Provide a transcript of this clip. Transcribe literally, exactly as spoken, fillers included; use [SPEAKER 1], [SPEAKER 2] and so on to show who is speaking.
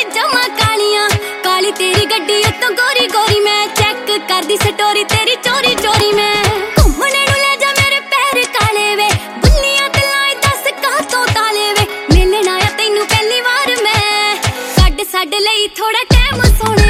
[SPEAKER 1] जमा कालियां काली तेरी गड्डी उत्तों गोरी गोरी मैं चेक कर दी स्टोरी तेरी चोरी चोरी मैं घूमने नु ले जा मेरे पैर काले वे बुल्लियां ते लाई दस का तो ताले वे मिलना आया तैनू पहली बार मैं कड साडे लई थोड़ा टाइम सोना